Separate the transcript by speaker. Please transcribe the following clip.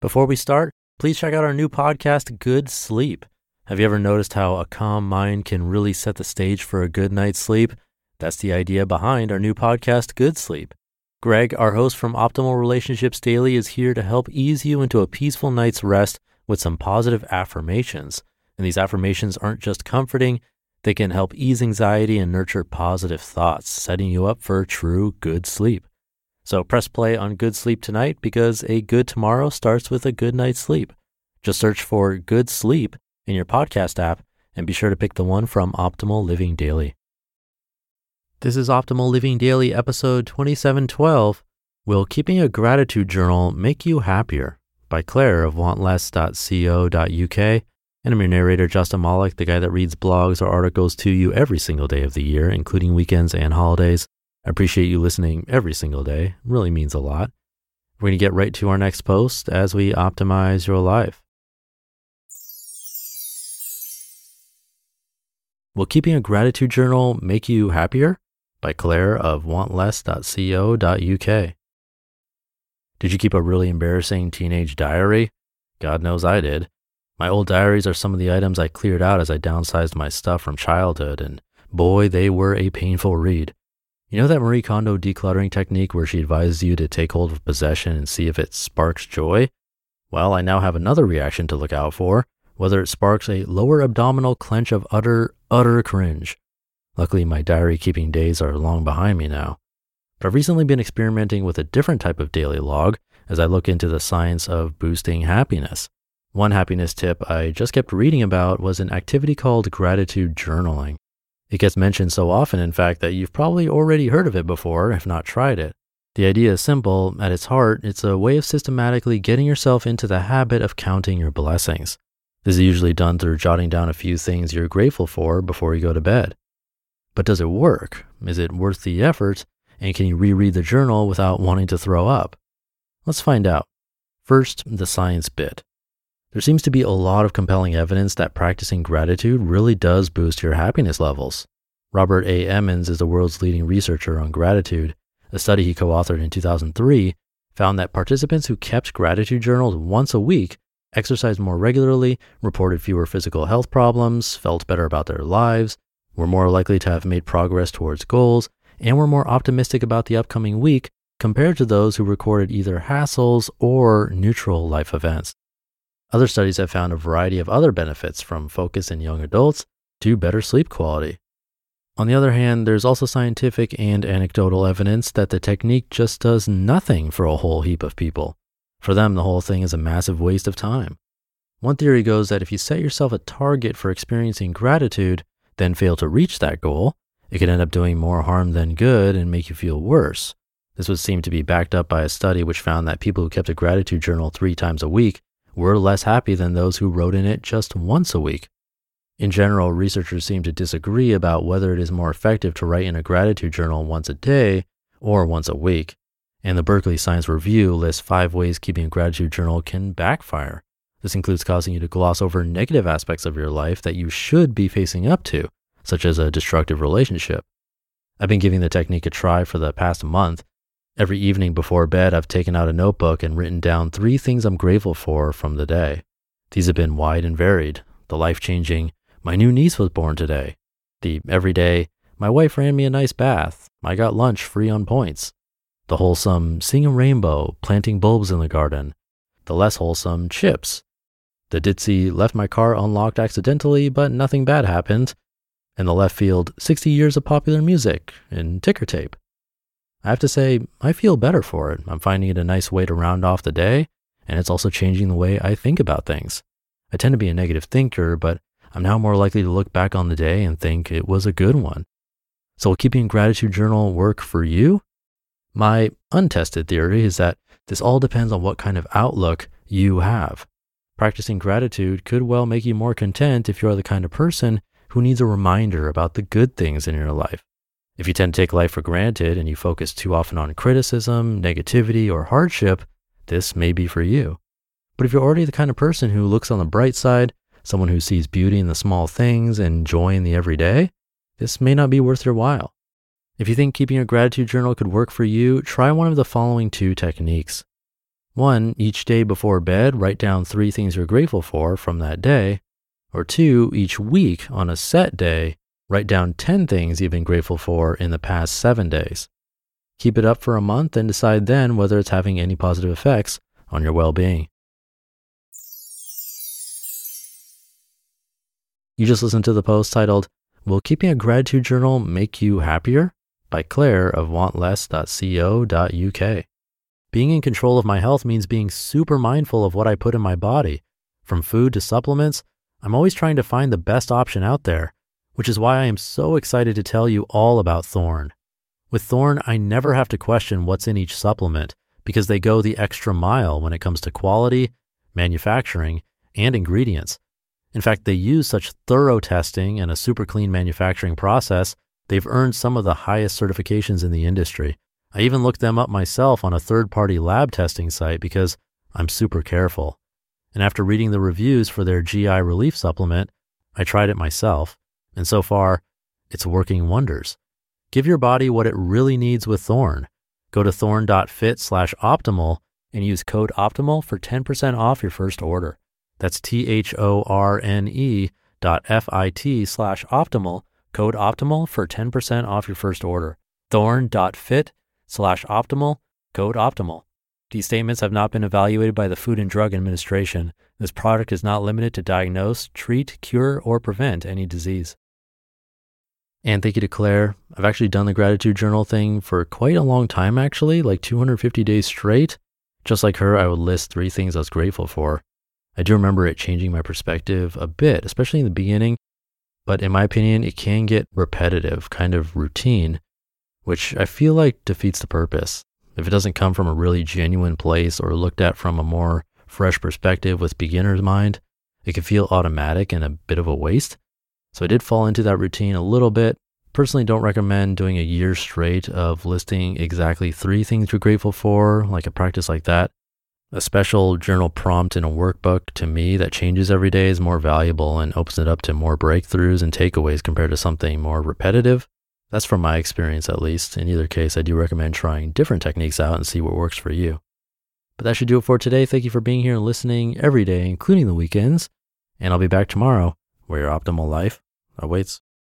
Speaker 1: Before we start, please check out our new podcast, Good Sleep. Have you ever noticed how a calm mind can really set the stage for a good night's sleep? That's the idea behind our new podcast, Good Sleep. Greg, our host from Optimal Relationships Daily, is here to help ease you into a peaceful night's rest with some positive affirmations. And these affirmations aren't just comforting, they can help ease anxiety and nurture positive thoughts, setting you up for true good sleep. So press play on Good Sleep tonight because a good tomorrow starts with a good night's sleep. Just search for Good Sleep in your podcast app and be sure to pick the one from Optimal Living Daily. This is Optimal Living Daily episode 2712. Will keeping a gratitude journal make you happier? By Claire of wantless.co.uk. And I'm your narrator, Justin Malik, the guy that reads blogs or articles to you every single day of the year, including weekends and holidays. I appreciate you listening every single day. It really means a lot. We're going to get right to our next post as we optimize your life. Will keeping a gratitude journal make you happier? By Claire of wantless.co.uk. Did you keep a really embarrassing teenage diary? God knows I did. My old diaries are some of the items I cleared out as I downsized my stuff from childhood, and boy, they were a painful read. You know that Marie Kondo decluttering technique where she advises you to take hold of possession and see if it sparks joy? Well, I now have another reaction to look out for, whether it sparks a lower abdominal clench of utter cringe. Luckily, my diary keeping days are long behind me now. But I've recently been experimenting with a different type of daily log as I look into the science of boosting happiness. One happiness tip I just kept reading about was an activity called gratitude journaling. It gets mentioned so often, in fact, that you've probably already heard of it before, if not tried it. The idea is simple. At its heart, it's a way of systematically getting yourself into the habit of counting your blessings. This is usually done through jotting down a few things you're grateful for before you go to bed. But does it work? Is it worth the effort? And can you reread the journal without wanting to throw up? Let's find out. First, the science bit. There seems to be a lot of compelling evidence that practicing gratitude really does boost your happiness levels. Robert A. Emmons is the world's leading researcher on gratitude. A study he co-authored in 2003 found that participants who kept gratitude journals once a week exercised more regularly, reported fewer physical health problems, felt better about their lives, were more likely to have made progress towards goals, and were more optimistic about the upcoming week compared to those who recorded either hassles or neutral life events. Other studies have found a variety of other benefits, from focus in young adults to better sleep quality. On the other hand, there's also scientific and anecdotal evidence that the technique just does nothing for a whole heap of people. For them, the whole thing is a massive waste of time. One theory goes that if you set yourself a target for experiencing gratitude, then fail to reach that goal, it could end up doing more harm than good and make you feel worse. This would seem to be backed up by a study which found that people who kept a gratitude journal 3 times a week were less happy than those who wrote in it just once a week. In general, researchers seem to disagree about whether it is more effective to write in a gratitude journal once a day or once a week. And the Berkeley Science Review lists 5 ways keeping a gratitude journal can backfire. This includes causing you to gloss over negative aspects of your life that you should be facing up to, such as a destructive relationship. I've been giving the technique a try for the past month. Every evening before bed, I've taken out a notebook and written down 3 things I'm grateful for from the day. These have been wide and varied. The life-changing, my new niece was born today. The everyday, my wife ran me a nice bath. I got lunch free on points. The wholesome, seeing a rainbow, planting bulbs in the garden. The less wholesome, chips. The ditzy, left my car unlocked accidentally, but nothing bad happened. And the left field, 60 years of popular music and ticker tape. I have to say, I feel better for it. I'm finding it a nice way to round off the day, and it's also changing the way I think about things. I tend to be a negative thinker, but I'm now more likely to look back on the day and think it was a good one. So will keeping a gratitude journal work for you? My untested theory is that this all depends on what kind of outlook you have. Practicing gratitude could well make you more content if you're the kind of person who needs a reminder about the good things in your life. If you tend to take life for granted and you focus too often on criticism, negativity, or hardship, this may be for you. But if you're already the kind of person who looks on the bright side, someone who sees beauty in the small things and joy in the everyday, this may not be worth your while. If you think keeping a gratitude journal could work for you, try one of the following 2 techniques. 1, each day before bed, write down 3 things you're grateful for from that day. Or 2, each week on a set day, write down 10 things you've been grateful for in the past 7 days. Keep it up for a month and decide then whether it's having any positive effects on your well-being. You just listened to the post titled, "Will Keeping a Gratitude Journal Make You Happier?" by Claire of wantless.co.uk. Being in control of my health means being super mindful of what I put in my body. From food to supplements, I'm always trying to find the best option out there, which is why I am so excited to tell you all about Thorne. With Thorne, I never have to question what's in each supplement because they go the extra mile when it comes to quality, manufacturing, and ingredients. In fact, they use such thorough testing and a super clean manufacturing process, they've earned some of the highest certifications in the industry. I even looked them up myself on a third-party lab testing site because I'm super careful. And after reading the reviews for their GI relief supplement, I tried it myself. And so far, it's working wonders. Give your body what it really needs with Thorne. Go to thorne.fit/optimal and use code OPTIMAL for 10% off your first order. That's THORNE.FIT/optimal, code OPTIMAL for 10% off your first order. Thorne.fit/optimal, code OPTIMAL. These statements have not been evaluated by the Food and Drug Administration. This product is not limited to diagnose, treat, cure, or prevent any disease. And thank you to Claire. I've actually done the gratitude journal thing for quite a long time, actually, like 250 days straight. Just like her, I would list 3 things I was grateful for. I do remember it changing my perspective a bit, especially in the beginning. But in my opinion, it can get repetitive, kind of routine, which I feel like defeats the purpose. If it doesn't come from a really genuine place or looked at from a more fresh perspective with beginner's mind, it can feel automatic and a bit of a waste. So I did fall into that routine a little bit. Personally, don't recommend doing a year straight of listing exactly 3 things you're grateful for, like a practice like that. A special journal prompt in a workbook, to me, that changes every day is more valuable and opens it up to more breakthroughs and takeaways compared to something more repetitive. That's from my experience, at least. In either case, I do recommend trying different techniques out and see what works for you. But that should do it for today. Thank you for being here and listening every day, including the weekends. And I'll be back tomorrow, where your optimal life awaits.